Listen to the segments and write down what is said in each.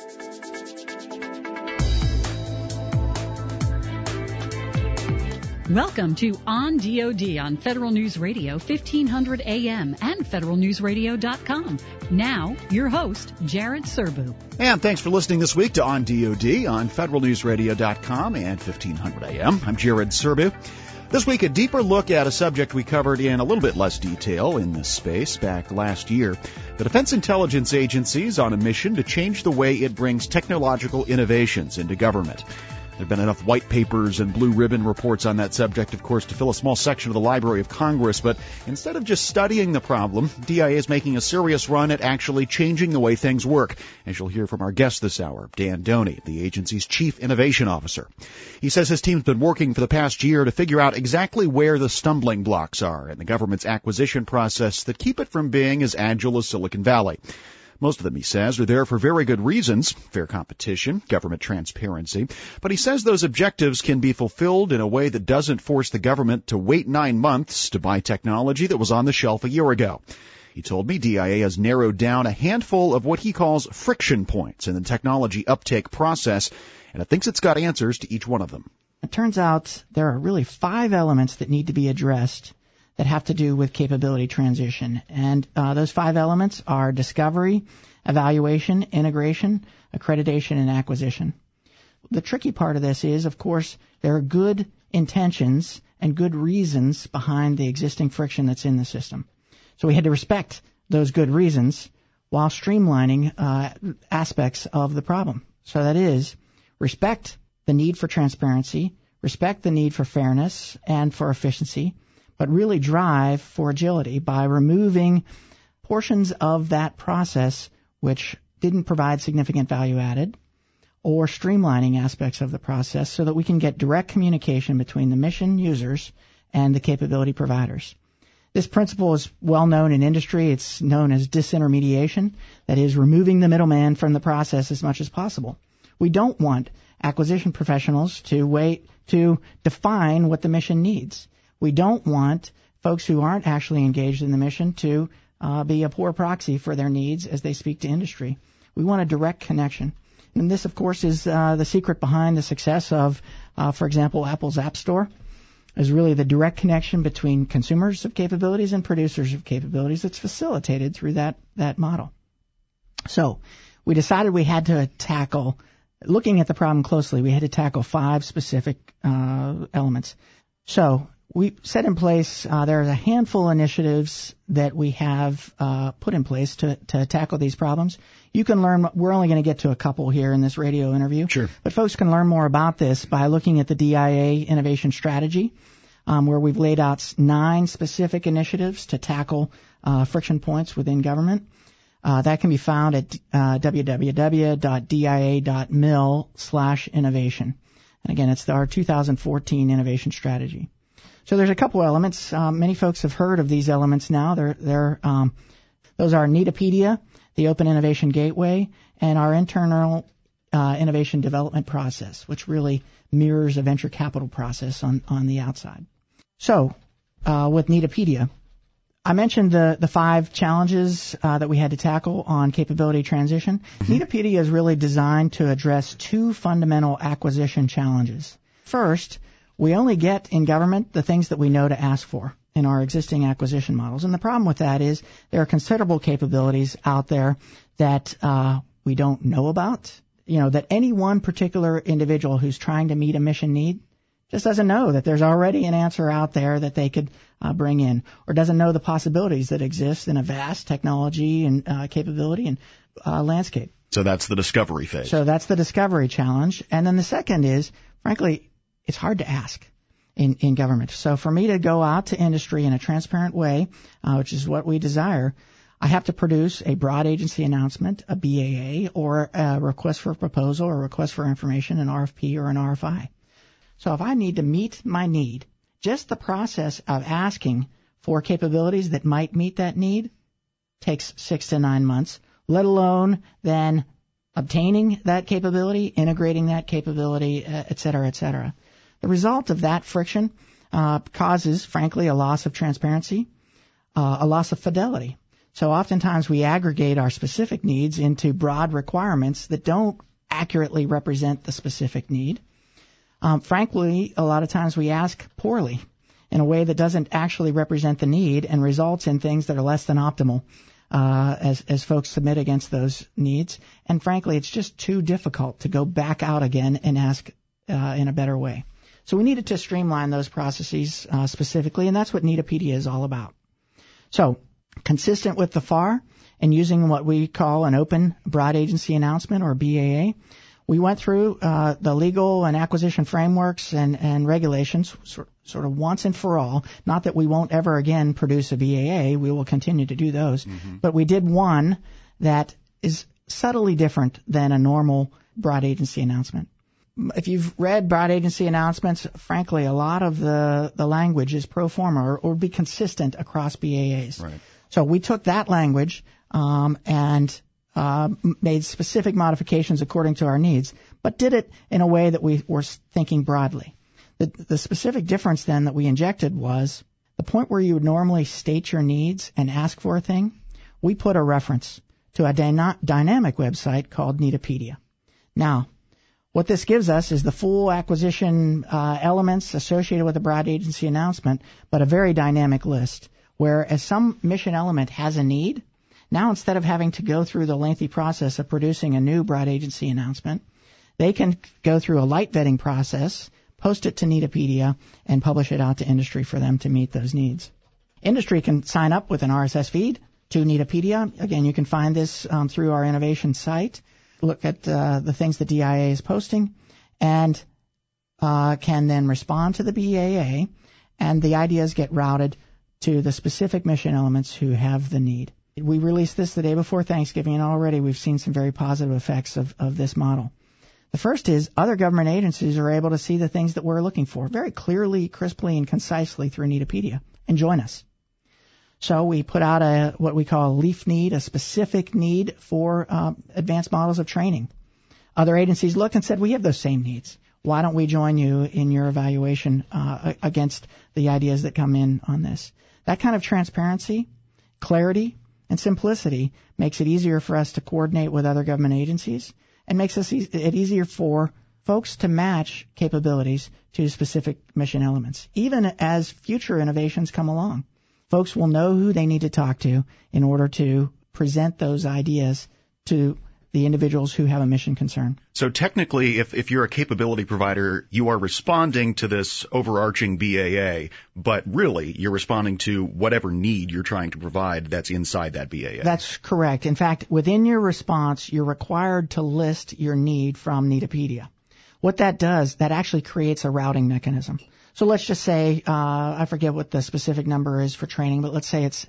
Welcome to On DoD on Federal News Radio 1500 AM and federalnewsradio.com. Now, your host, Jared Serbu. And thanks for listening this week to On DoD on federalnewsradio.com and 1500 AM. I'm Jared Serbu. This week, a deeper look at a subject we covered in a little bit less detail in this space back last year. The Defense Intelligence Agency is on a mission to change the way it brings technological innovations into government. There have been enough white papers and blue ribbon reports on that subject, of course, to fill a small section of the Library of Congress. But instead of just studying the problem, DIA is making a serious run at actually changing the way things work, as you'll hear from our guest this hour, Dan Doney, the agency's Chief Innovation Officer. He says his team's been working for the past year to figure out exactly where the stumbling blocks are in the government's acquisition process that keep it from being as agile as Silicon Valley. Most of them, he says, are there for very good reasons, fair competition, government transparency. But he says those objectives can be fulfilled in a way that doesn't force the government to wait 9 months to buy technology that was on the shelf a year ago. He told me DIA has narrowed down a handful of what he calls friction points in the technology uptake process, and it thinks it's got answers to each one of them. It turns out there are really 5 elements that need to be addressed that have to do with capability transition. And those 5 elements are discovery, evaluation, integration, accreditation, and acquisition. The tricky part of this is, of course, there are good intentions and good reasons behind the existing friction that's in the system. So we had to respect those good reasons while streamlining aspects of the problem. So that is, respect the need for transparency, respect the need for fairness and for efficiency, but really drive for agility by removing portions of that process which didn't provide significant value added, or streamlining aspects of the process so that we can get direct communication between the mission users and the capability providers. This principle is well known in industry. It's known as disintermediation, that is, removing the middleman from the process as much as possible. We don't want acquisition professionals to wait to define what the mission needs. We don't want folks who aren't actually engaged in the mission to be a poor proxy for their needs as they speak to industry. We want a direct connection. And this, of course, is the secret behind the success of, for example, Apple's App Store, is really the direct connection between consumers of capabilities and producers of capabilities that's facilitated through that model. So we decided we had to tackle, looking at the problem closely, we had to tackle 5 specific elements. So we set in place, there's a handful of initiatives that we have put in place to tackle these problems. You can learn, we're only going to get to a couple here in this radio interview. Sure. But folks can learn more about this by looking at the DIA Innovation Strategy, where we've laid out 9 specific initiatives to tackle friction points within government. That can be found at www.dia.mil/innovation. And again, it's our 2014 Innovation Strategy. So there's a couple elements. Many folks have heard of these elements now. Those are Netapedia, the Open Innovation Gateway, and our internal innovation development process, which really mirrors a venture capital process on the outside. So with Netapedia, I mentioned the 5 challenges that we had to tackle on capability transition. Mm-hmm. Netapedia is really designed to address 2 fundamental acquisition challenges. First, we only get in government the things that we know to ask for in our existing acquisition models. And the problem with that is there are considerable capabilities out there that we don't know about, that any one particular individual who's trying to meet a mission need just doesn't know that there's already an answer out there that they could bring in, or doesn't know the possibilities that exist in a vast technology and capability and landscape. So that's the discovery phase. So that's the discovery challenge. And then the second is, frankly, it's hard to ask in government. So for me to go out to industry in a transparent way, which is what we desire, I have to produce a broad agency announcement, a BAA, or a request for proposal, or a request for information, an RFP or an RFI. So if I need to meet my need, just the process of asking for capabilities that might meet that need takes 6 to 9 months, let alone then obtaining that capability, integrating that capability, et cetera, et cetera. The result of that friction causes, frankly, a loss of transparency, a loss of fidelity. So oftentimes we aggregate our specific needs into broad requirements that don't accurately represent the specific need. Frankly, a lot of times we ask poorly in a way that doesn't actually represent the need and results in things that are less than optimal as folks submit against those needs. And frankly, it's just too difficult to go back out again and ask in a better way. So we needed to streamline those processes specifically, and that's what Needopedia is all about. So consistent with the FAR and using what we call an open broad agency announcement, or BAA, we went through the legal and acquisition frameworks and regulations sort of once and for all. Not that we won't ever again produce a BAA. We will continue to do those. Mm-hmm. But we did one that is subtly different than a normal broad agency announcement. If you've read broad agency announcements, frankly, a lot of the language is pro forma or be consistent across BAAs. Right. So we took that language and made specific modifications according to our needs, but did it in a way that we were thinking broadly. The specific difference then that we injected was the point where you would normally state your needs and ask for a thing, we put a reference to a dynamic website called Needopedia. Now, what this gives us is the full acquisition elements associated with a broad agency announcement, but a very dynamic list, where as some mission element has a need, now instead of having to go through the lengthy process of producing a new broad agency announcement, they can go through a light vetting process, post it to Needopedia, and publish it out to industry for them to meet those needs. Industry can sign up with an RSS feed to Needopedia. Again, you can find this through our innovation site. Look at the things the DIA is posting, and can then respond to the BAA, and the ideas get routed to the specific mission elements who have the need. We released this the day before Thanksgiving, and already we've seen some very positive effects of this model. The first is other government agencies are able to see the things that we're looking for very clearly, crisply, and concisely through Needopedia, and join us. So we put out what we call a LEAF need, a specific need for advanced models of training. Other agencies looked and said, we have those same needs. Why don't we join you in your evaluation against the ideas that come in on this? That kind of transparency, clarity, and simplicity makes it easier for us to coordinate with other government agencies and makes it easier for folks to match capabilities to specific mission elements, even as future innovations come along. Folks will know who they need to talk to in order to present those ideas to the individuals who have a mission concern. So technically, if you're a capability provider, you are responding to this overarching BAA, but really you're responding to whatever need you're trying to provide that's inside that BAA. That's correct. In fact, within your response, you're required to list your need from Needopedia. What that does, that actually creates a routing mechanism. So let's just say, I forget what the specific number is for training, but let's say it's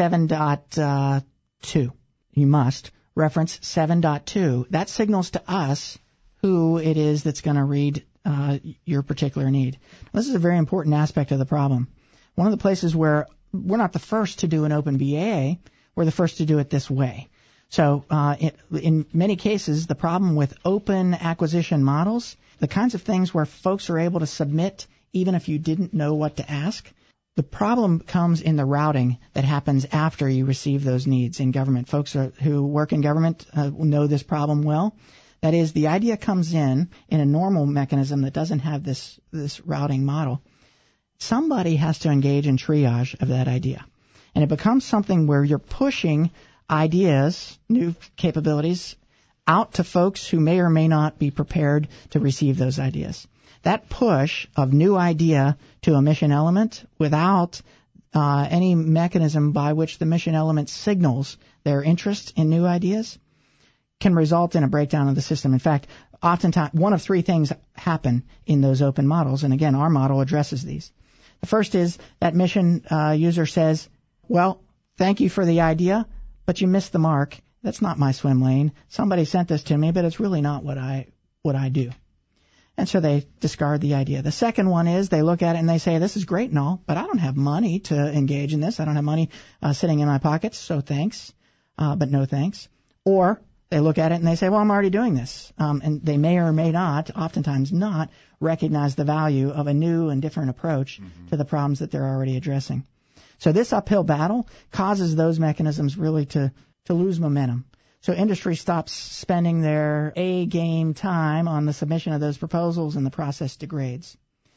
7.2. You must reference 7.2. That signals to us who it is that's going to read your particular need. This is a very important aspect of the problem. One of the places where we're not the first to do an open BAA, we're the first to do it this way. So in many cases, the problem with open acquisition models, the kinds of things where folks are able to submit even if you didn't know what to ask, the problem comes in the routing that happens after you receive those needs in government. Folks who work in government know this problem well. That is, the idea comes in a normal mechanism that doesn't have this routing model. Somebody has to engage in triage of that idea. And it becomes something where you're pushing ideas, new capabilities, out to folks who may or may not be prepared to receive those ideas. That push of new idea to a mission element without any mechanism by which the mission element signals their interest in new ideas can result in a breakdown of the system. In fact, oftentimes one of three things happen in those open models, and again, our model addresses these. The first is that mission user says, well, thank you for the idea, but you missed the mark. That's not my swim lane. Somebody sent this to me, but it's really not what I do. And so they discard the idea. The second one is they look at it and they say, this is great and all, but I don't have money to engage in this. I don't have money sitting in my pockets, so thanks, but no thanks. Or they look at it and they say, well, I'm already doing this. And they may or may not, oftentimes not, recognize the value of a new and different approach to the problems that they're already addressing. So this uphill battle causes those mechanisms really to lose momentum. So industry stops spending their A-game time on the submission of those proposals, and the process degrades.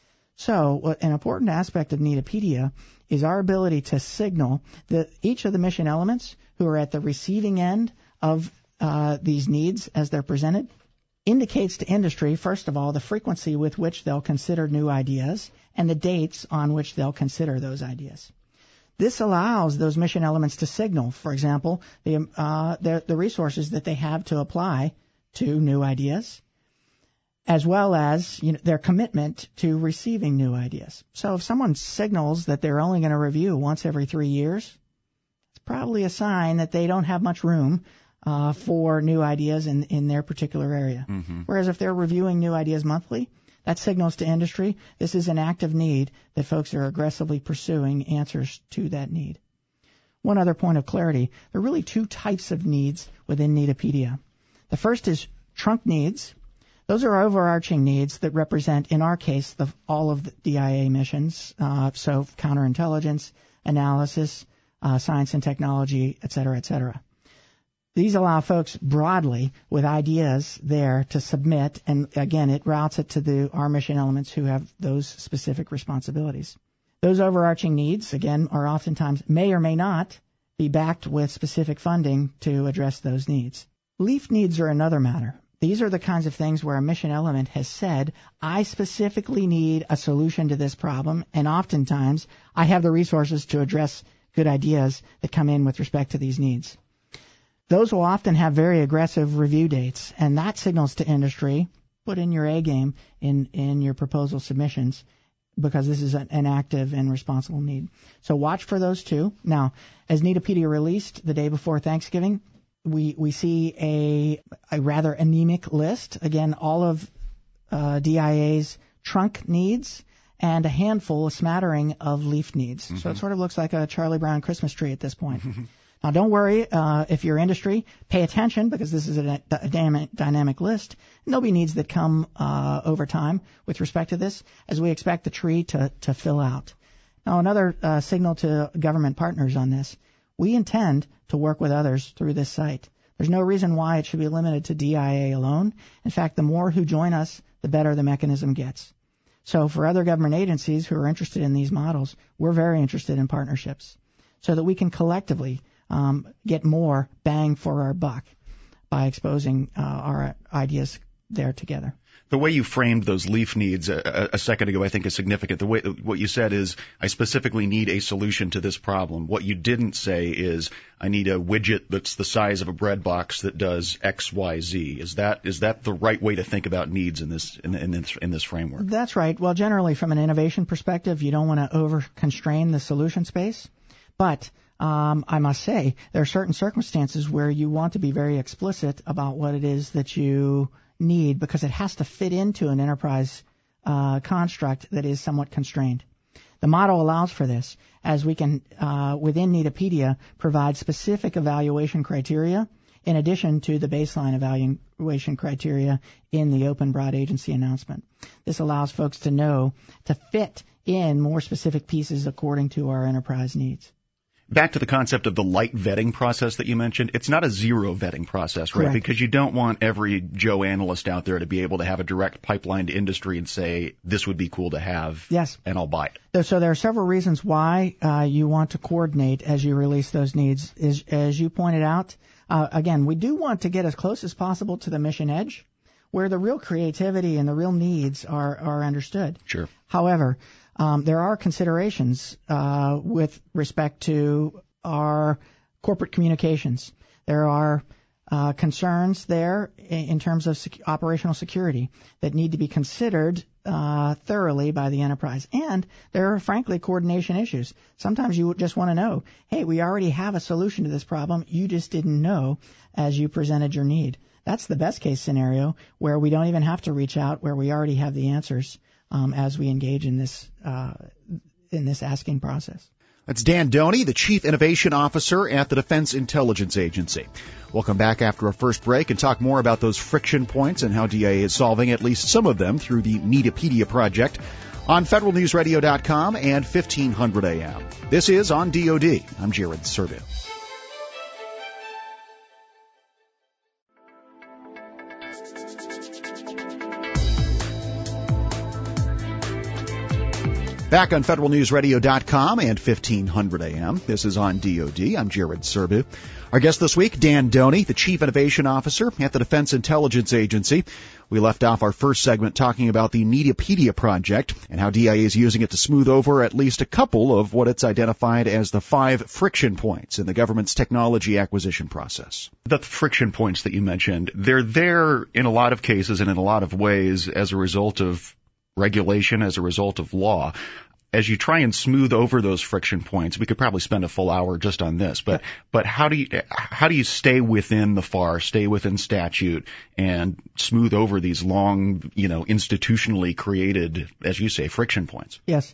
So an important aspect of Needopedia is our ability to signal that each of the mission elements who are at the receiving end of these needs as they're presented indicates to industry, first of all, the frequency with which they'll consider new ideas and the dates on which they'll consider those ideas. This allows those mission elements to signal, for example, the resources that they have to apply to new ideas, as well as their commitment to receiving new ideas. So if someone signals that they're only going to review once every 3 years, it's probably a sign that they don't have much room for new ideas in their particular area. Mm-hmm. Whereas if they're reviewing new ideas monthly, that signals to industry this is an active need that folks are aggressively pursuing answers to that need. One other point of clarity, there are really two types of needs within Needopedia. The first is trunk needs. Those are overarching needs that represent, in our case, all of the DIA missions, so counterintelligence, analysis, science and technology, et cetera, et cetera. These allow folks broadly with ideas there to submit, and again, it routes it to our mission elements who have those specific responsibilities. Those overarching needs, again, are oftentimes may or may not be backed with specific funding to address those needs. Leaf needs are another matter. These are the kinds of things where a mission element has said, I specifically need a solution to this problem, and oftentimes I have the resources to address good ideas that come in with respect to these needs. Those will often have very aggressive review dates, and that signals to industry, put in your A game in your proposal submissions, because this is an active and responsible need. So watch for those two. Now, as Needopedia released the day before Thanksgiving, we see a rather anemic list. Again, all of DIA's trunk needs and a smattering of leaf needs. Mm-hmm. So it sort of looks like a Charlie Brown Christmas tree at this point. Now, don't worry if you're industry. Pay attention because this is a dynamic list. And there'll be needs that come over time with respect to this as we expect the tree to fill out. Now, another signal to government partners on this. We intend to work with others through this site. There's no reason why it should be limited to DIA alone. In fact, the more who join us, the better the mechanism gets. So for other government agencies who are interested in these models, we're very interested in partnerships so that we can collectively get more bang for our buck by exposing our ideas there together. The way you framed those leaf needs a second ago, I think, is significant. The way what you said is, I specifically need a solution to this problem. What you didn't say is, I need a widget that's the size of a bread box that does X, Y, Z. Is that the right way to think about needs in this framework? That's right. Well, generally, from an innovation perspective, you don't want to over-constrain the solution space, but I must say there are certain circumstances where you want to be very explicit about what it is that you need because it has to fit into an enterprise construct that is somewhat constrained. The model allows for this, as we can, within Needopedia, provide specific evaluation criteria in addition to the baseline evaluation criteria in the open broad agency announcement. This allows folks to know to fit in more specific pieces according to our enterprise needs. Back to the concept of the light vetting process that you mentioned, it's not a zero vetting process, right? Correct. Because you don't want every Joe analyst out there to be able to have a direct pipeline to industry and say, this would be cool to have, yes, and I'll buy it. So there are several reasons why you want to coordinate as you release those needs. As you pointed out, again, we do want to get as close as possible to the mission edge, where the real creativity and the real needs are understood. Sure. However, there are considerations with respect to our corporate communications. There are concerns there in terms of operational security that need to be considered thoroughly by the enterprise. And there are, frankly, coordination issues. Sometimes you just want to know, hey, we already have a solution to this problem. You just didn't know as you presented your need. That's the best case scenario where we don't even have to reach out, where we already have the answers as we engage in this asking process. That's Dan Doney, the Chief Innovation Officer at the Defense Intelligence Agency. We'll come back after our first break and talk more about those friction points and how DIA is solving at least some of them through the Needopedia project. on federalnewsradio.com and 1500 AM. This is On DoD. I'm Jared Serbu. Back on federalnewsradio.com and 1500 AM. This is On DoD. I'm Jared Serbu. Our guest this week, Dan Doney, the Chief Innovation Officer at the Defense Intelligence Agency. We left off our first segment talking about the Mediapedia project and how DIA is using it to smooth over at least a couple of what it's identified as the 5 friction points in the government's technology acquisition process. The friction points that you mentioned, they're there in a lot of cases and in a lot of ways as a result of regulation, as a result of law. As you try and smooth over those friction points, we could probably spend a full hour just on this, but how do you stay within the FAR, stay within statute, and smooth over these long, institutionally created, as you say, friction points? Yes.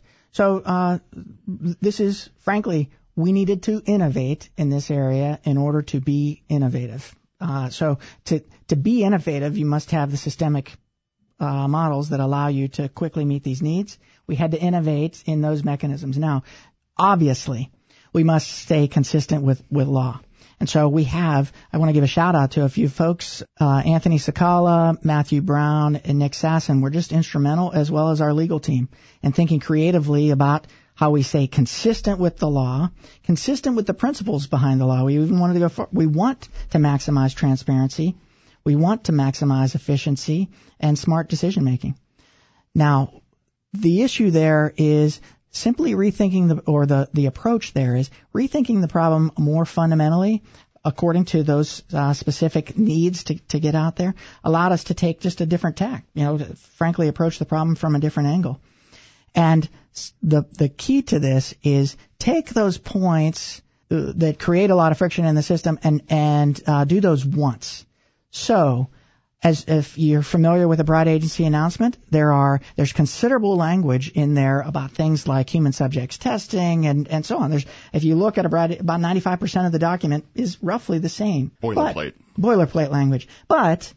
So this is, frankly, we needed to innovate in this area in order to be innovative. So to be innovative, you must have the systemic models that allow you to quickly meet these needs. We had to innovate in those mechanisms. Now, obviously, we must stay consistent with law. And so I want to give a shout out to a few folks, Anthony Sakala, Matthew Brown, and Nick Sasson were just instrumental, as well as our legal team, in thinking creatively about how we stay consistent with the law, consistent with the principles behind the law. We even wanted to go far. We want to maximize transparency. We want to maximize efficiency and smart decision making. Now, the issue there is simply rethinking the approach there is rethinking the problem more fundamentally according to those specific needs to get out there, allowed us to take just a different tack, frankly approach the problem from a different angle. And the key to this is take those points that create a lot of friction in the system and do those once. So, as if you're familiar with a broad agency announcement, there's considerable language in there about things like human subjects testing and so on. If you look at about 95% of the document is roughly the same. Boilerplate language. But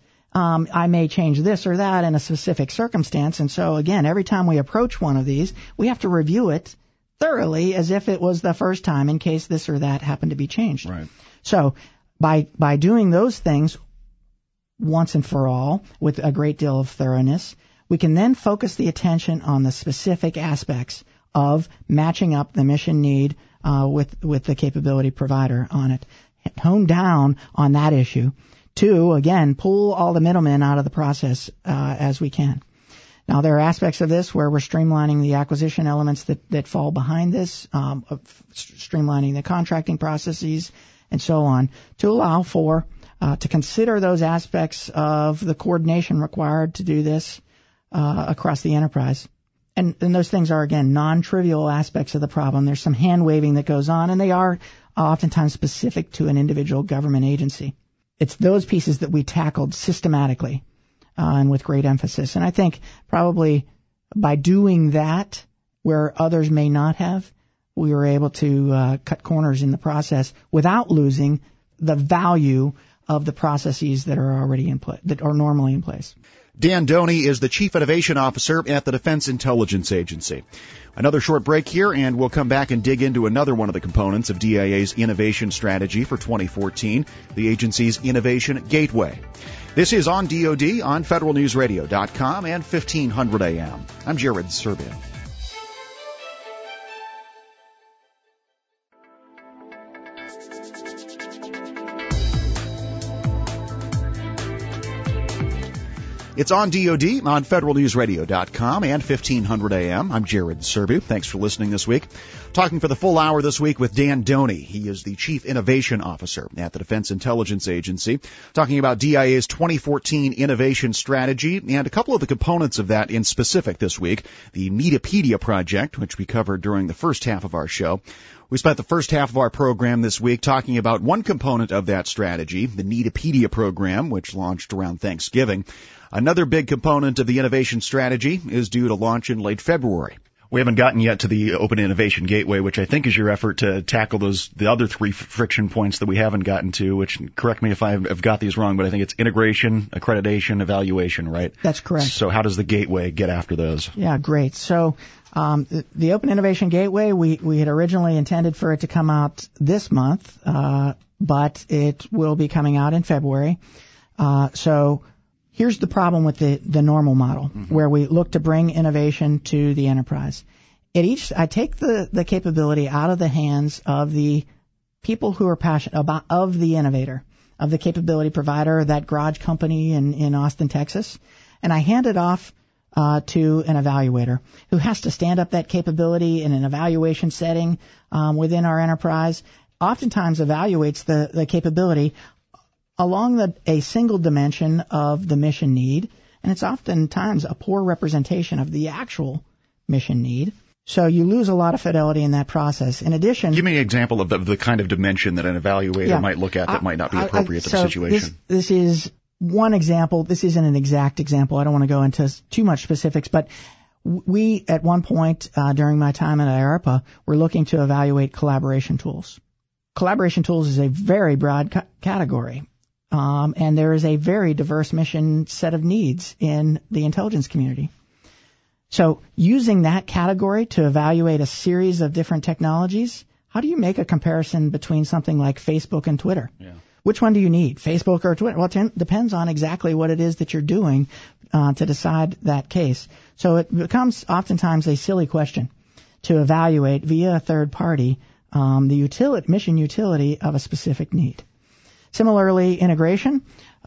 I may change this or that in a specific circumstance. And so again, every time we approach one of these, we have to review it thoroughly as if it was the first time in case this or that happened to be changed. Right. So by doing those things once and for all with a great deal of thoroughness, we can then focus the attention on the specific aspects of matching up the mission need with the capability provider on it. Hone down on that issue. 2, again, pull all the middlemen out of the process as we can. Now, there are aspects of this where we're streamlining the acquisition elements that fall behind this, streamlining the contracting processes and so on, to allow for to consider those aspects of the coordination required to do this across the enterprise. And those things are, again, non-trivial aspects of the problem. There's some hand-waving that goes on, and they are oftentimes specific to an individual government agency. It's those pieces that we tackled systematically and with great emphasis. And I think probably by doing that, where others may not have, we were able to cut corners in the process without losing the value of the processes that are already in place, that are normally in place. Dan Doney is the Chief Innovation Officer at the Defense Intelligence Agency. Another short break here, and we'll come back and dig into another one of the components of DIA's innovation strategy for 2014, the agency's Innovation Gateway. This is On DoD on federalnewsradio.com and 1500 AM. I'm Jared Serbu. It's On DoD on federalnewsradio.com and 1500 AM. I'm Jared Serbu. Thanks for listening this week. Talking for the full hour this week with Dan Doney. He is the Chief Innovation Officer at the Defense Intelligence Agency. Talking about DIA's 2014 innovation strategy and a couple of the components of that in specific this week. The Mediapedia project, which we covered during the first half of our show. We spent the first half of our program this week talking about one component of that strategy, the Mediapedia program, which launched around Thanksgiving. Another big component of the innovation strategy is due to launch in late February. We haven't gotten yet to the Open Innovation Gateway, which I think is your effort to tackle the other three friction points that we haven't gotten to, which, correct me if I've got these wrong, but I think it's integration, accreditation, evaluation, right? That's correct. So how does the Gateway get after those? Yeah, great. So the Open Innovation Gateway, we had originally intended for it to come out this month, but it will be coming out in February. So here's the problem with the normal model, where we look to bring innovation to the enterprise. I take the capability out of the hands of the people who are passionate of the innovator, of the capability provider, that garage company in Austin, Texas, and I hand it off to an evaluator who has to stand up that capability in an evaluation setting within our enterprise. Oftentimes evaluates the capability along a single dimension of the mission need, and it's oftentimes a poor representation of the actual mission need. So you lose a lot of fidelity in that process. In addition, give me an example of the kind of dimension that an evaluator might look at that might not be appropriate to the situation. This is one example. This isn't an exact example. I don't want to go into too much specifics, but we, at one point during my time at IARPA, were looking to evaluate collaboration tools. Collaboration tools is a very broad category. And there is a very diverse mission set of needs in the intelligence community. So using that category to evaluate a series of different technologies, how do you make a comparison between something like Facebook and Twitter? Yeah. Which one do you need, Facebook or Twitter? Well, it depends on exactly what it is that you're doing to decide that case. So it becomes oftentimes a silly question to evaluate via a third party the mission utility of a specific need. Similarly, integration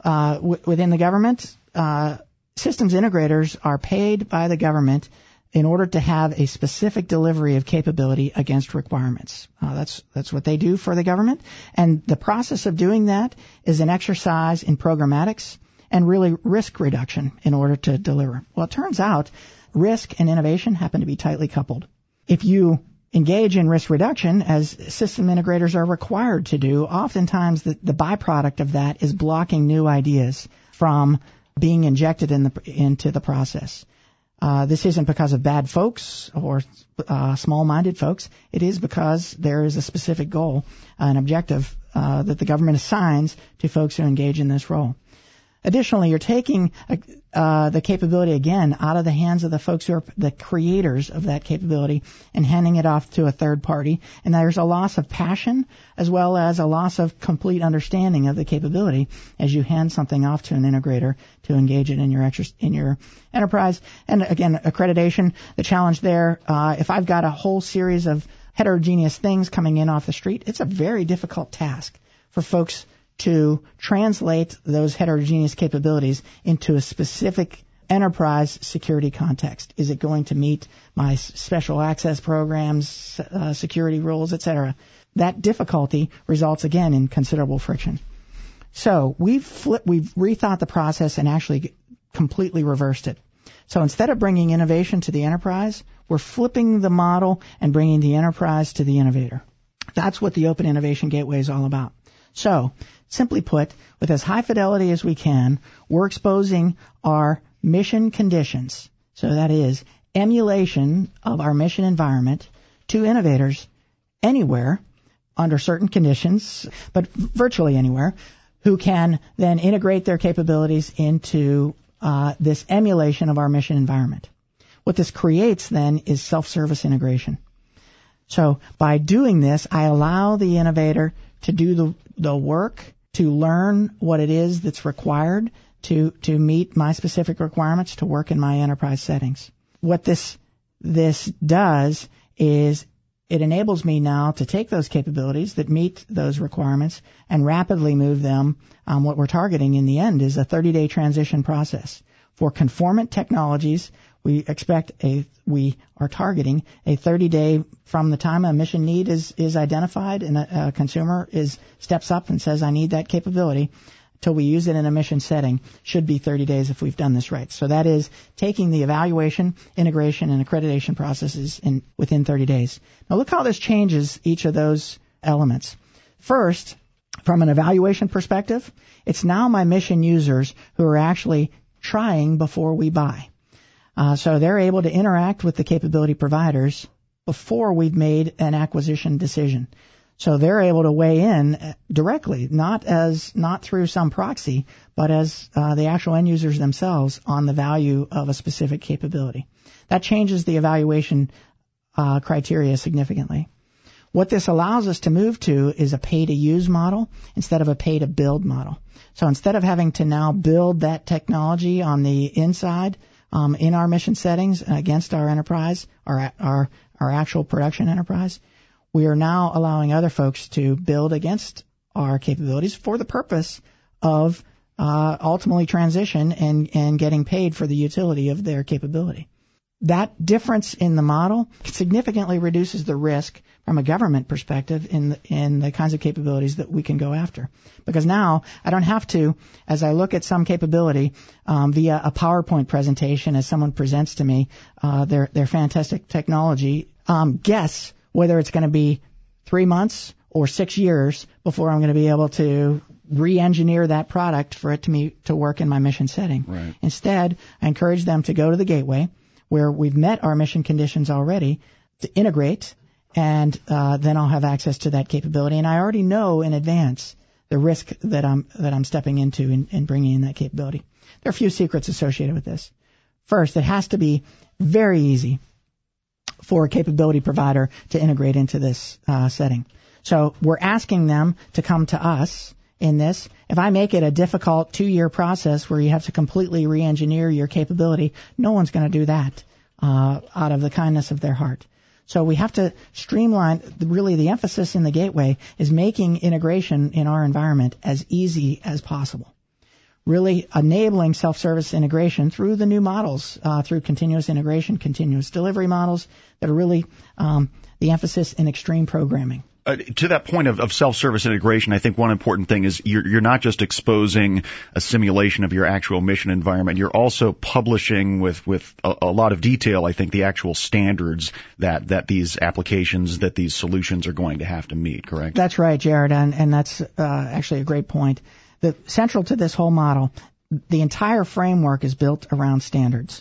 within the government, systems integrators are paid by the government in order to have a specific delivery of capability against requirements. That's what they do for the government, and the process of doing that is an exercise in programmatics and really risk reduction in order to deliver. Well, it turns out risk and innovation happen to be tightly coupled. If you engage in risk reduction, as system integrators are required to do, oftentimes the byproduct of that is blocking new ideas from being injected into the process. This isn't because of bad folks or small-minded folks. It is because there is a specific goal, an objective that the government assigns to folks who engage in this role. Additionally, you're taking the capability, again, out of the hands of the folks who are the creators of that capability and handing it off to a third party. And there's a loss of passion as well as a loss of complete understanding of the capability as you hand something off to an integrator to engage it in your enterprise. And again, accreditation, the challenge there, if I've got a whole series of heterogeneous things coming in off the street, it's a very difficult task for folks to translate those heterogeneous capabilities into a specific enterprise security context. Is it going to meet my special access programs, security rules, etc.? That difficulty results again in considerable friction. So we've rethought the process and actually completely reversed it. So instead of bringing innovation to the enterprise, we're flipping the model and bringing the enterprise to the innovator. That's what the Open Innovation Gateway is all about. So, simply put, with as high fidelity as we can, we're exposing our mission conditions, so that is emulation of our mission environment, to innovators anywhere under certain conditions, but virtually anywhere, who can then integrate their capabilities into this emulation of our mission environment. What this creates then is self-service integration. So by doing this, I allow the innovator to do the work, to learn what it is that's required to meet my specific requirements to work in my enterprise settings. What this does is it enables me now to take those capabilities that meet those requirements and rapidly move them. What we're targeting in the end is a 30-day transition process. For conformant technologies, we are targeting a 30-day from the time a mission need is identified and a consumer steps up and says, I need that capability, till we use it in a mission setting, should be 30 days if we've done this right. So that is taking the evaluation, integration, and accreditation processes within 30 days. Now look how this changes each of those elements. First, from an evaluation perspective, it's now my mission users who are actually trying before we buy. So they're able to interact with the capability providers before we've made an acquisition decision. So they're able to weigh in directly, not through some proxy, but as the actual end users themselves on the value of a specific capability. That changes the evaluation criteria significantly. What this allows us to move to is a pay-to-use model instead of a pay-to-build model. So instead of having to now build that technology on the inside in our mission settings against our enterprise, our actual production enterprise, we are now allowing other folks to build against our capabilities for the purpose of ultimately transition and getting paid for the utility of their capability. That difference in the model significantly reduces the risk from a government perspective in the kinds of capabilities that we can go after. Because now I don't have to, as I look at some capability via a PowerPoint presentation as someone presents to me their fantastic technology, guess whether it's going to be 3 months or 6 years before I'm going to be able to re-engineer that product for it to work in my mission setting. Right. Instead, I encourage them to go to the gateway where we've met our mission conditions already, to integrate, and then I'll have access to that capability. And I already know in advance the risk that I'm stepping into in bringing in that capability. There are a few secrets associated with this. First, it has to be very easy for a capability provider to integrate into this setting. So we're asking them to come to us in this. If I make it a difficult 2-year process where you have to completely re-engineer your capability, no one's going to do that out of the kindness of their heart. So we have to streamline. Really, the emphasis in the gateway is making integration in our environment as easy as possible. Really enabling self-service integration through the new models, through continuous integration, continuous delivery models that are really the emphasis in extreme programming. To that point of self-service integration, I think one important thing is you're not just exposing a simulation of your actual mission environment. You're also publishing with a lot of detail, I think, the actual standards that these applications, that these solutions are going to have to meet, correct? That's right, Jared, and that's actually a great point. Central to this whole model, the entire framework is built around standards.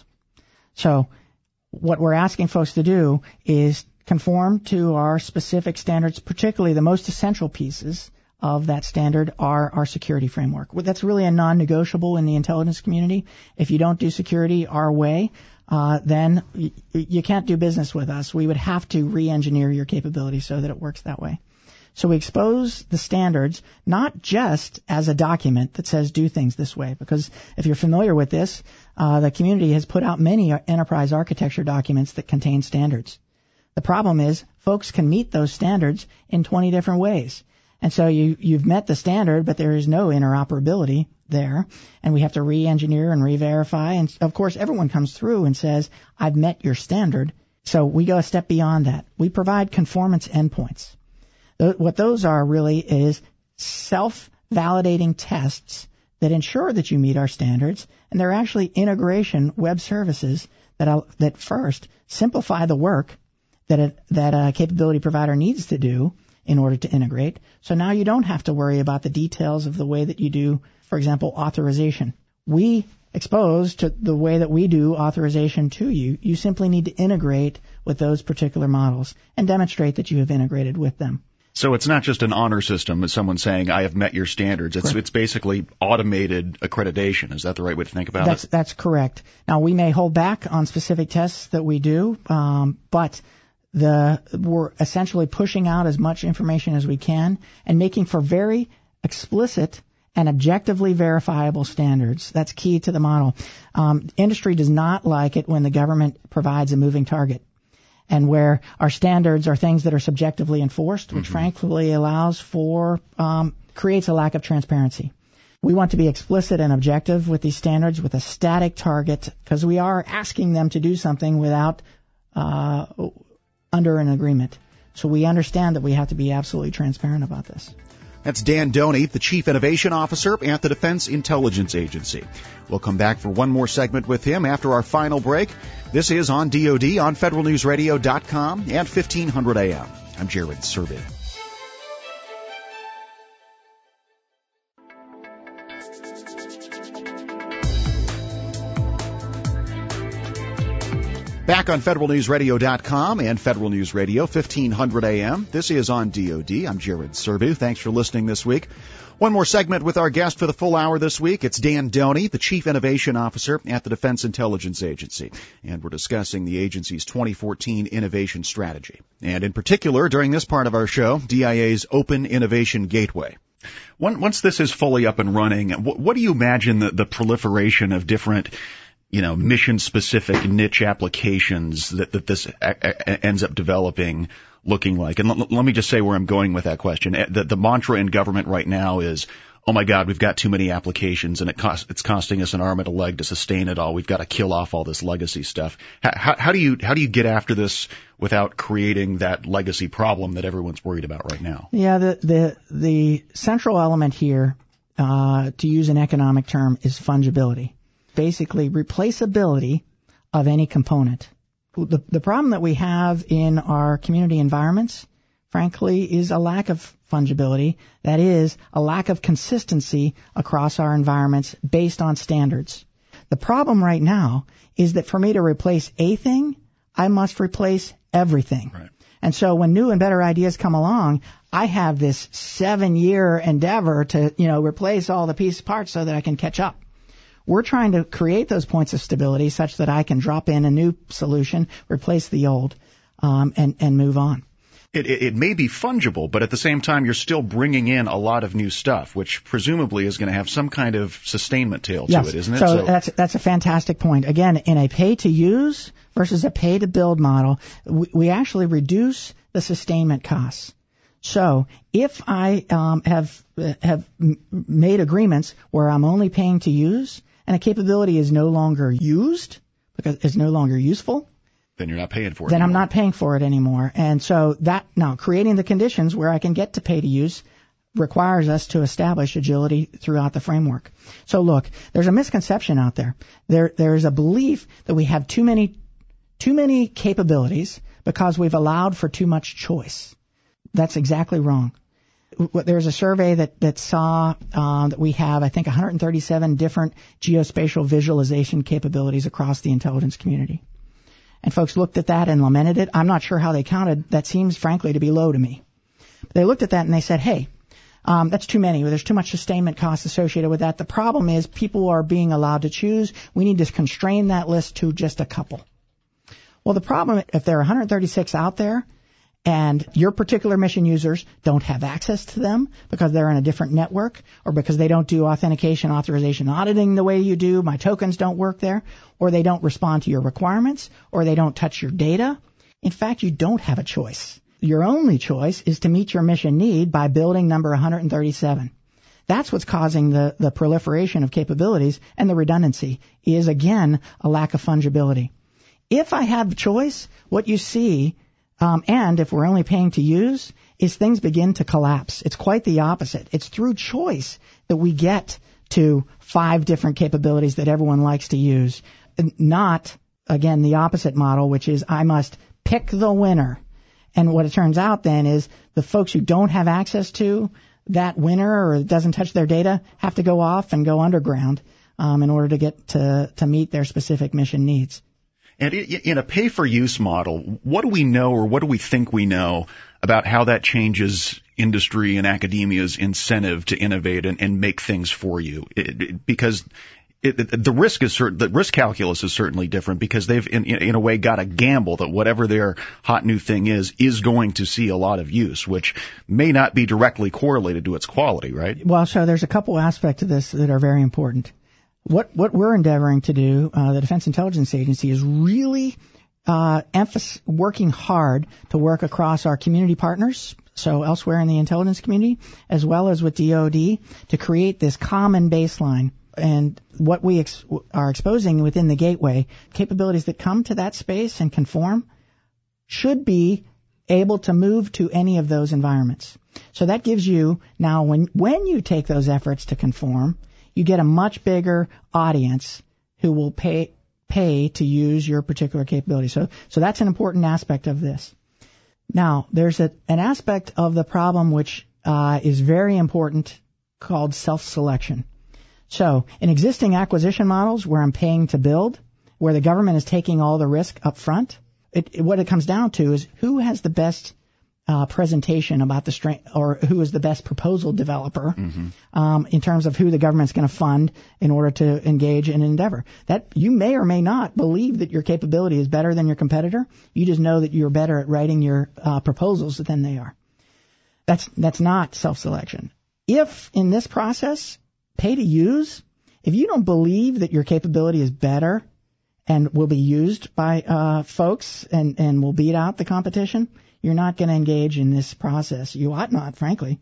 So what we're asking folks to do is conform to our specific standards, particularly the most essential pieces of that standard are our security framework. That's really a non-negotiable in the intelligence community. If you don't do security our way, then you can't do business with us. We would have to re-engineer your capability so that it works that way. So we expose the standards not just as a document that says do things this way, because if you're familiar with this, the community has put out many enterprise architecture documents that contain standards. The problem is folks can meet those standards in 20 different ways. And so you've met the standard, but there is no interoperability there, and we have to re-engineer and re-verify. And, of course, everyone comes through and says, I've met your standard. So we go a step beyond that. We provide conformance endpoints. What those are really is self-validating tests that ensure that you meet our standards, and they're actually integration web services that first simplify the work that a capability provider needs to do in order to integrate. So now you don't have to worry about the details of the way that you do, for example, authorization. We expose to the way that we do authorization to you. You simply need to integrate with those particular models and demonstrate that you have integrated with them. So it's not just an honor system as someone saying, I have met your standards. It's basically automated accreditation. Is that the right way to think about it? That's correct. Now, we may hold back on specific tests that we do, but we're essentially pushing out as much information as we can and making for very explicit and objectively verifiable standards. That's key to the model. Industry does not like it when the government provides a moving target, and where our standards are things that are subjectively enforced, which frankly creates a lack of transparency. We want to be explicit and objective with these standards with a static target, because we are asking them to do something without under an agreement. So we understand that we have to be absolutely transparent about this. That's Dan Doney, the Chief Innovation Officer at the Defense Intelligence Agency. We'll come back for one more segment with him after our final break. This is On DoD on FederalNewsRadio.com and 1500 AM. I'm Jared Serby. Back on federalnewsradio.com and Federal News Radio, 1500 AM. This is On DoD. I'm Jared Serbu. Thanks for listening this week. One more segment with our guest for the full hour this week. It's Dan Doney, the Chief Innovation Officer at the Defense Intelligence Agency. And we're discussing the agency's 2014 innovation strategy. And in particular, during this part of our show, DIA's Open Innovation Gateway. Once this is fully up and running, what do you imagine the proliferation of different mission-specific niche applications that this ends up developing looking like? And let me just say where I'm going with that question. The mantra in government right now is, oh my God, we've got too many applications and it's costing us an arm and a leg to sustain it all. We've got to kill off all this legacy stuff. How do you get after this without creating that legacy problem that everyone's worried about right now? Yeah, the central element here, to use an economic term, is fungibility. Basically, replaceability of any component. The problem that we have in our community environments, frankly, is a lack of fungibility. That is, a lack of consistency across our environments based on standards. The problem right now is that for me to replace a thing, I must replace everything. Right. And so when new and better ideas come along, I have this 7-year endeavor to, replace all the piece parts so that I can catch up. We're trying to create those points of stability such that I can drop in a new solution, replace the old, and move on. It may be fungible, but at the same time, you're still bringing in a lot of new stuff, which presumably is going to have some kind of sustainment tail to it, isn't it? So that's a fantastic point. Again, in a pay-to-use versus a pay-to-build model, we actually reduce the sustainment costs. So if I have made agreements where I'm only paying to use, and a capability is no longer used because it's no longer useful, then you're not paying for it. Then I'm not paying for it anymore. And so now creating the conditions where I can get to pay to use requires us to establish agility throughout the framework. So look, there's a misconception out there. There's a belief that we have too many capabilities because we've allowed for too much choice. That's exactly wrong. There's a survey that saw that we have, I think, 137 different geospatial visualization capabilities across the intelligence community. And folks looked at that and lamented it. I'm not sure how they counted. That seems, frankly, to be low to me. But they looked at that and they said, hey, that's too many. There's too much sustainment costs associated with that. The problem is people are being allowed to choose. We need to constrain that list to just a couple. Well, the problem, if there are 136 out there, and your particular mission users don't have access to them because they're in a different network or because they don't do authentication, authorization, auditing the way you do, my tokens don't work there, or they don't respond to your requirements, or they don't touch your data. In fact, you don't have a choice. Your only choice is to meet your mission need by building number 137. That's what's causing the proliferation of capabilities, and the redundancy is, again, a lack of fungibility. If I have the choice, what you see and if we're only paying to use, is things begin to collapse. It's quite the opposite. It's through choice that we get to 5 different capabilities that everyone likes to use, not, again, the opposite model, which is I must pick the winner. And what it turns out then is the folks who don't have access to that winner or doesn't touch their data have to go off and go underground in order to get to meet their specific mission needs. And in a pay-for-use model, what do we know or what do we think we know about how that changes industry and academia's incentive to innovate and make things for you? Because the risk calculus is certainly different because they've, in a way, got a gamble that whatever their hot new thing is going to see a lot of use, which may not be directly correlated to its quality, right? Well, so there's a couple aspects of this that are very important. What we're endeavoring to do, the Defense Intelligence Agency, is really working hard to work across our community partners, so elsewhere in the intelligence community, as well as with DoD, to create this common baseline. And what we are exposing within the gateway, capabilities that come to that space and conform, should be able to move to any of those environments. So that gives you, now when you take those efforts to conform, you get a much bigger audience who will pay to use your particular capability. So that's an important aspect of this. Now, there's an aspect of the problem which is very important called self-selection. So in existing acquisition models where I'm paying to build, where the government is taking all the risk up front. What it comes down to is who has the best presentation about the strength, or who is the best proposal developer in terms of who the government's going to fund in order to engage in an endeavor. That you may or may not believe that your capability is better than your competitor. You just know that you're better at writing your proposals than they are. That's not self-selection. If in this process, pay to use, if you don't believe that your capability is better and will be used by folks and will beat out the competition, you're not going to engage in this process. You ought not, frankly.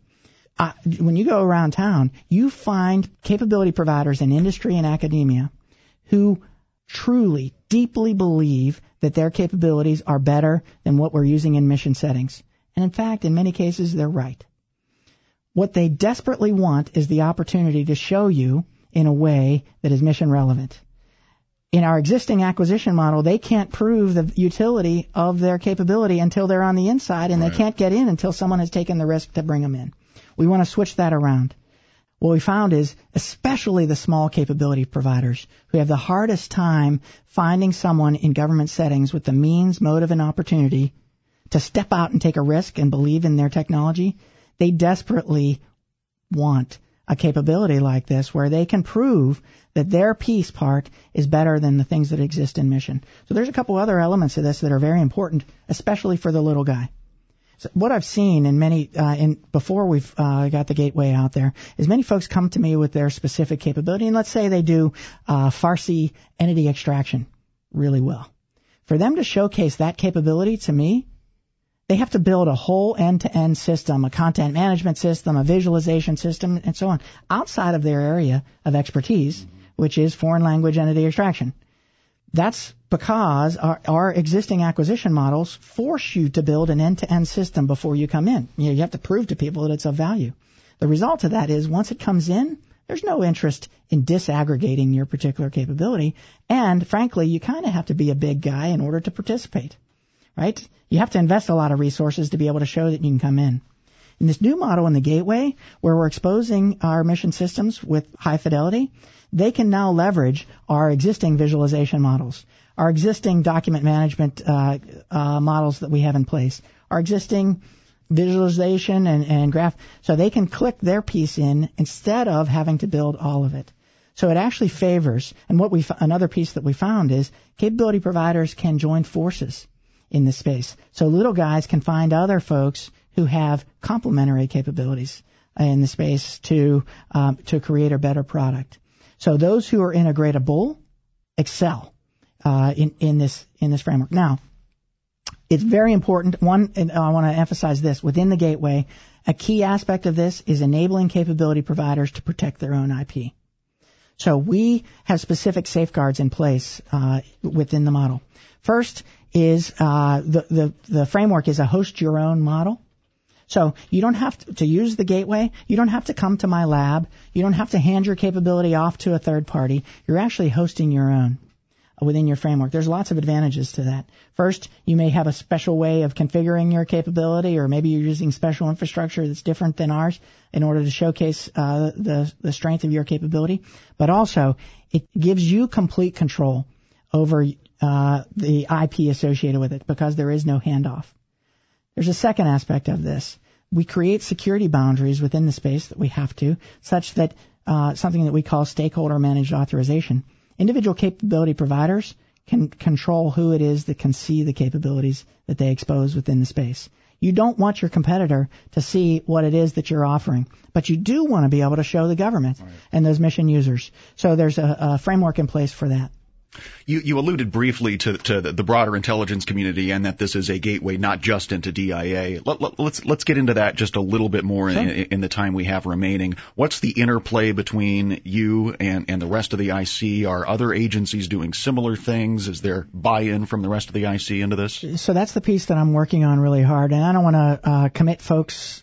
When you go around town, you find capability providers in industry and academia who truly, deeply believe that their capabilities are better than what we're using in mission settings. And in fact, in many cases, they're right. What they desperately want is the opportunity to show you in a way that is mission relevant. In our existing acquisition model, they can't prove the utility of their capability until they're on the inside, and They can't get in until someone has taken the risk to bring them in. We want to switch that around. What we found is, especially the small capability providers who have the hardest time finding someone in government settings with the means, motive, and opportunity to step out and take a risk and believe in their technology, they desperately want a capability like this where they can prove that their piece part is better than the things that exist in mission. So there's a couple other elements of this that are very important, especially for the little guy. So what I've seen in many, before we've got the gateway out there, is many folks come to me with their specific capability, and let's say they do Farsi entity extraction really well. For them to showcase that capability to me, they have to build a whole end-to-end system, a content management system, a visualization system, and so on, outside of their area of expertise, which is foreign language entity extraction. That's because our existing acquisition models force you to build an end-to-end system before you come in. You have to prove to people that it's of value. The result of that is once it comes in, there's no interest in disaggregating your particular capability, and frankly, you kind of have to be a big guy in order to participate. Right? You have to invest a lot of resources to be able to show that you can come in. In this new model in the gateway, where we're exposing our mission systems with high fidelity, they can now leverage our existing visualization models, our existing document management models that we have in place, our existing visualization and graph, so they can click their piece in instead of having to build all of it. So it actually favors, and another piece that we found is capability providers can join forces in this space. So little guys can find other folks who have complementary capabilities in the space to create a better product. So those who are integratable excel in this framework. Now, it's very important. One, and I want to emphasize this, within the gateway, a key aspect of this is enabling capability providers to protect their own IP. So we have specific safeguards in place within the model. First is the framework is a host your own model. So you don't have to use the gateway. You don't have to come to my lab. You don't have to hand your capability off to a third party. You're actually hosting your own within your framework. There's lots of advantages to that. First, you may have a special way of configuring your capability, or maybe you're using special infrastructure that's different than ours in order to showcase the strength of your capability. But also, it gives you complete control over the IP associated with it because there is no handoff. There's a second aspect of this. We create security boundaries within the space that we have to, such that something that we call stakeholder managed authorization. Individual capability providers can control who it is that can see the capabilities that they expose within the space. You don't want your competitor to see what it is that you're offering, but you do want to be able to show the government and those mission users. So there's a framework in place for that. You alluded briefly to the broader intelligence community and that this is a gateway not just into DIA. Let's get into that just a little bit more in the time we have remaining. What's the interplay between you and the rest of the IC? Are other agencies doing similar things? Is there buy-in from the rest of the IC into this? So that's the piece that I'm working on really hard, and I don't want to commit folks,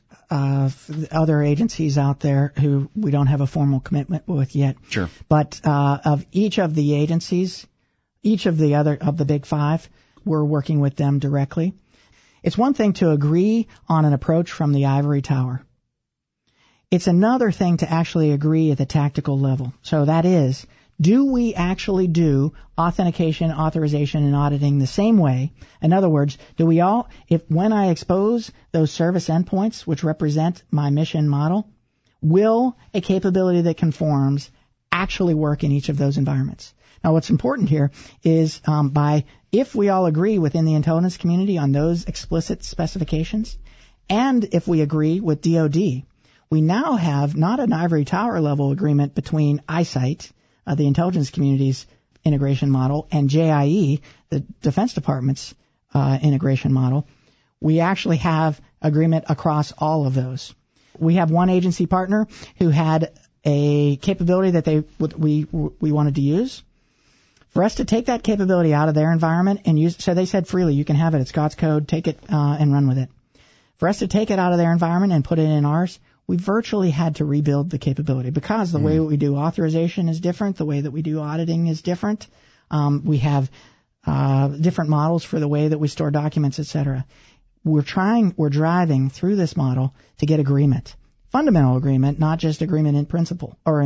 other agencies out there who we don't have a formal commitment with yet. Sure. But of each of the agencies, each of the big five, we're working with them directly. It's one thing to agree on an approach from the ivory tower. It's another thing to actually agree at the tactical level. So that is, do we actually do authentication, authorization, and auditing the same way? In other words, when I expose those service endpoints, which represent my mission model, will a capability that conforms actually work in each of those environments? Now, what's important here is if we all agree within the intelligence community on those explicit specifications, and if we agree with DoD, we now have not an ivory tower level agreement between ISITE, the intelligence community's integration model, and JIE, the Defense Department's integration model. We actually have agreement across all of those. We have one agency partner who had a capability that we wanted to use. For us to take that capability out of their environment and use, so they said freely, you can have it. It's God's code. Take it and run with it. For us to take it out of their environment and put it in ours, we virtually had to rebuild the capability because the way we do authorization is different. The way that we do auditing is different. We have different models for the way that we store documents, etc. We're driving through this model to get agreement, fundamental agreement, not just agreement in principle or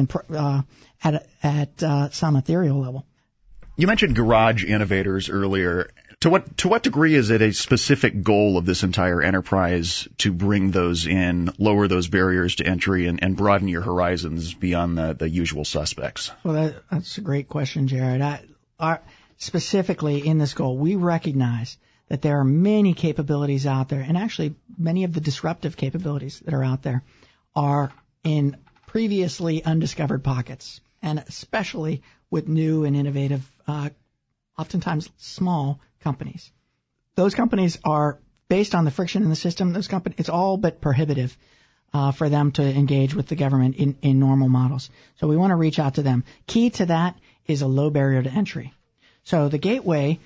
at some ethereal level. You mentioned garage innovators earlier. To what degree is it a specific goal of this entire enterprise to bring those in, lower those barriers to entry, and broaden your horizons beyond the usual suspects? Well, that's a great question, Jared. Specifically in this goal, we recognize that there are many capabilities out there, and actually many of the disruptive capabilities that are out there are in previously undiscovered pockets, and especially with new and innovative, oftentimes small companies. Those companies are based on the friction in the system. It's all but prohibitive for them to engage with the government in normal models. So we want to reach out to them. Key to that is a low barrier to entry. So the gateway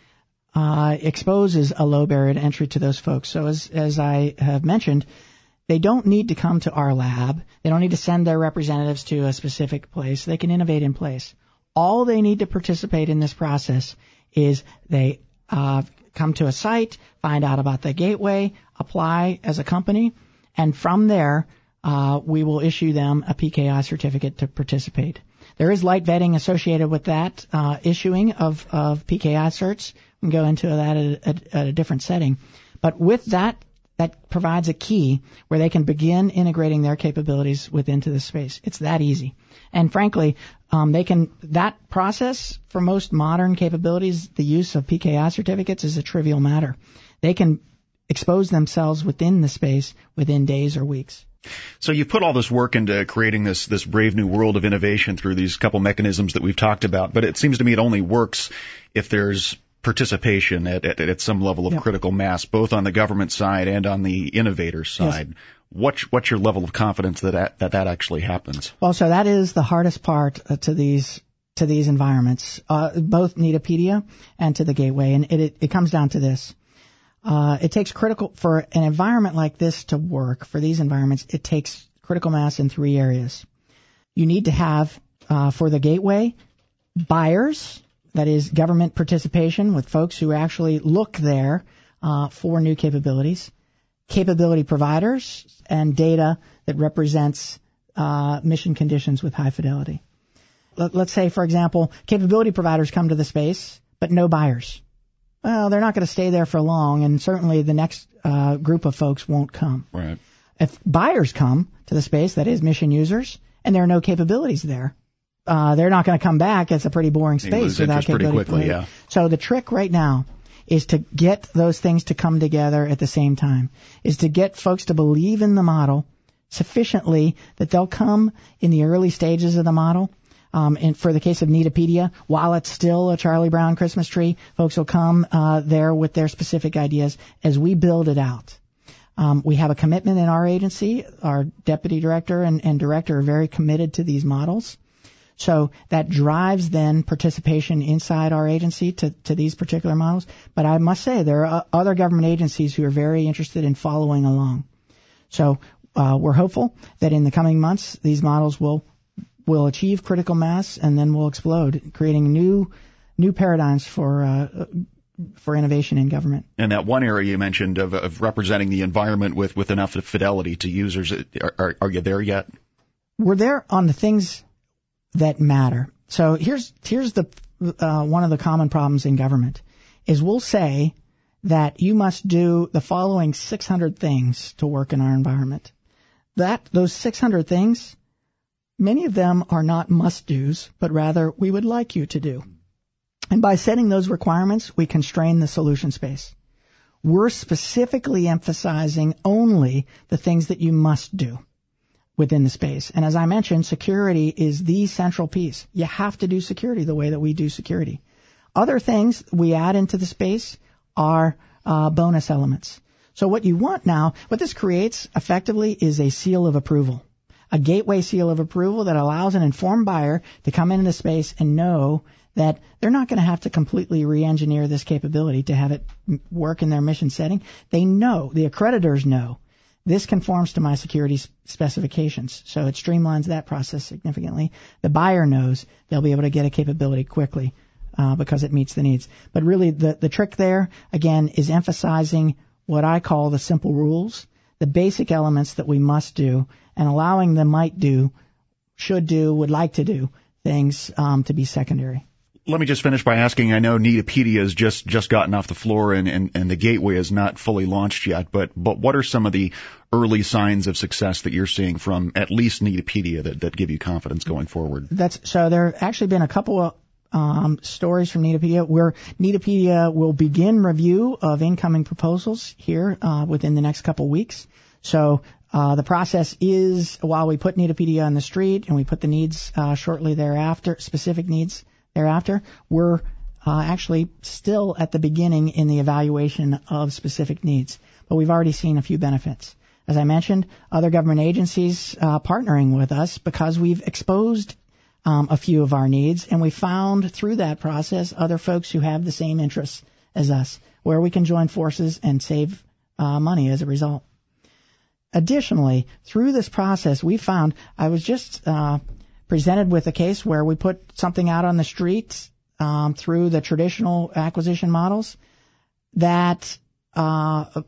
exposes a low barrier to entry to those folks. So as I have mentioned, they don't need to come to our lab. They don't need to send their representatives to a specific place. They can innovate in place. All they need to participate in this process is they come to a site, find out about the gateway, apply as a company, and from there we will issue them a PKI certificate to participate. There is light vetting associated with that issuing of PKI certs. We can go into that at a different setting. But with that provides a key where they can begin integrating their capabilities into the space. It's that easy. And frankly, that process for most modern capabilities, the use of PKI certificates is a trivial matter. They can expose themselves within the space within days or weeks. So you put all this work into creating this brave new world of innovation through these couple mechanisms that we've talked about, but it seems to me it only works if there's participation at some level of critical mass, both on the government side and on the innovator side. Yes. What's your level of confidence that actually happens? Well, so that is the hardest part to these environments, both Netopedia and to the gateway, and it comes down to this. It takes for an environment like this to work, for these environments, it takes critical mass in three areas. You need to have, for the gateway, buyers, that is government participation with folks who actually look there for new capabilities, capability providers, and data that represents mission conditions with high fidelity. Let's say, for example, capability providers come to the space, but no buyers. Well, they're not going to stay there for long, and certainly the next group of folks won't come. Right. If buyers come to the space, that is mission users, and there are no capabilities there, they're not going to come back. It's a pretty boring space without capability. Pretty quickly, yeah. So the trick right now is to get those things to come together at the same time, is to get folks to believe in the model sufficiently that they'll come in the early stages of the model. And for the case of Netopedia, while it's still a Charlie Brown Christmas tree, folks will come there with their specific ideas as we build it out. We have a commitment in our agency. Our deputy director and director are very committed to these models. So that drives then participation inside our agency to these particular models. But I must say there are other government agencies who are very interested in following along. So we're hopeful that in the coming months these models will achieve critical mass and then will explode, creating new paradigms for innovation in government. And that one area you mentioned of representing the environment with enough fidelity to users, are you there yet? We're there on the things that matter. So here's the one of the common problems in government is we'll say that you must do the following 600 things to work in our environment. Those 600 things, many of them are not must-dos, but rather we would like you to do. And by setting those requirements, we constrain the solution space. We're specifically emphasizing only the things that you must do within the space. And as I mentioned, security is the central piece. You have to do security the way that we do security. Other things we add into the space are bonus elements. So what you want now, what this creates effectively is a seal of approval, a gateway seal of approval that allows an informed buyer to come into the space and know that they're not going to have to completely re-engineer this capability to have it work in their mission setting. They know, the accreditors know, this conforms to my security specifications. So it streamlines that process significantly. The buyer knows they'll be able to get a capability quickly because it meets the needs. But really the trick there, again, is emphasizing what I call the simple rules, the basic elements that we must do, and allowing the might do, should do, would like to do things to be secondary. Let me just finish by asking, I know Needipedia has just gotten off the floor and the gateway is not fully launched yet, but what are some of the early signs of success that you're seeing from at least Needipedia that give you confidence going forward? So there have actually been a couple of stories from Needipedia where Needipedia will begin review of incoming proposals here within the next couple of weeks. So the process is, while we put Needipedia on the street and we put the needs shortly thereafter, specific needs thereafter, we're actually still at the beginning in the evaluation of specific needs. But we've already seen a few benefits. As I mentioned, other government agencies partnering with us because we've exposed a few of our needs, and we found through that process other folks who have the same interests as us, where we can join forces and save money as a result. Additionally, through this process, we found, I was just presented with a case where we put something out on the streets through the traditional acquisition models that, and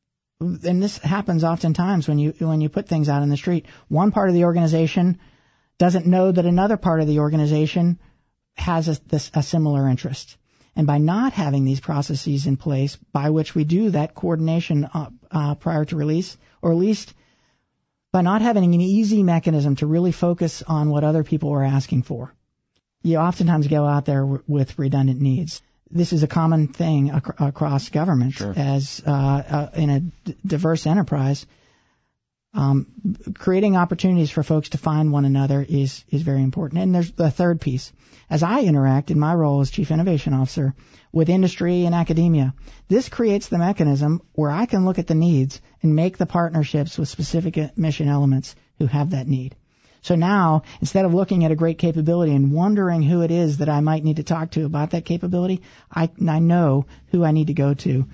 this happens oftentimes when you put things out in the street, one part of the organization doesn't know that another part of the organization has a similar interest. And by not having these processes in place by which we do that coordination prior to release, or at least by not having an easy mechanism to really focus on what other people are asking for, you oftentimes go out there with redundant needs. This is a common thing across government. Sure. As in a diverse enterprise. Creating opportunities for folks to find one another is very important. And there's the third piece. As I interact in my role as Chief Innovation Officer with industry and academia, this creates the mechanism where I can look at the needs and make the partnerships with specific mission elements who have that need. So now, instead of looking at a great capability and wondering who it is that I might need to talk to about that capability, I know who I need to go to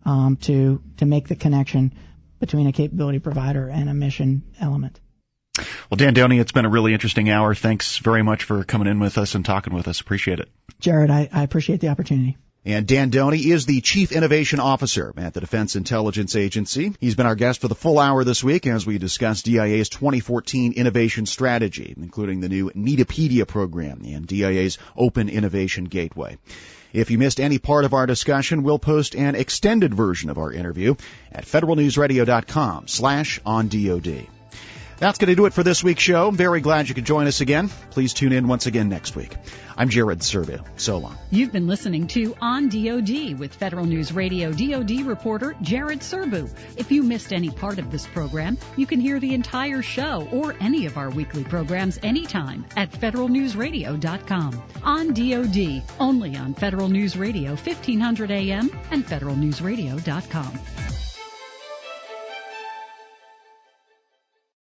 make the connection between a capability provider and a mission element. Well, Dan Downey, it's been a really interesting hour. Thanks very much for coming in with us and talking with us. Appreciate it. Jared, I appreciate the opportunity. And Dan Downey is the Chief Innovation Officer at the Defense Intelligence Agency. He's been our guest for the full hour this week as we discuss DIA's 2014 innovation strategy, including the new Needipedia program and DIA's Open Innovation Gateway. If you missed any part of our discussion, we'll post an extended version of our interview at federalnewsradio.com/ondod. That's going to do it for this week's show. Very glad you could join us again. Please tune in once again next week. I'm Jared Serbu. So long. You've been listening to On DoD with Federal News Radio DoD reporter Jared Serbu. If you missed any part of this program, you can hear the entire show or any of our weekly programs anytime at federalnewsradio.com. On DoD, only on Federal News Radio 1500 AM and federalnewsradio.com.